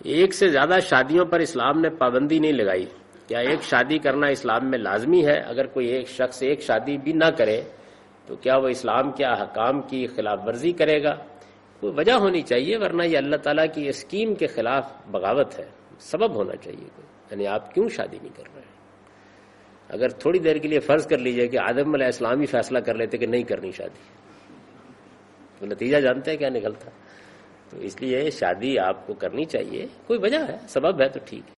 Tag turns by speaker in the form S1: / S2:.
S1: एक से ज्यादा शादियों पर इस्लाम ने पाबंदी नहीं लगाई। क्या एक शादी करना इस्लाम में लाजमी है? अगर कोई एक शख्स एक शादी भी ना करे तो क्या वो इस्लाम के अहकाम की खिलाफ वर्जी करेगा? कोई वजह होनी चाहिए, वरना ये अल्लाह ताला की स्कीम के खिलाफ बगावत है। सबब होना चाहिए कोई, यानी आप क्यों शादी नहीं कर रहे हैं? अगर थोड़ी देर के लिए फर्ज कर लीजिए कि आदम अलैहिस्सलाम ही फैसला कर लेते कि नहीं करनी शादी, तो नतीजा जानते हैं क्या निकलता। तो इसलिए शादी आपको करनी चाहिए, कोई वजह है, सबब है तो ठीक है।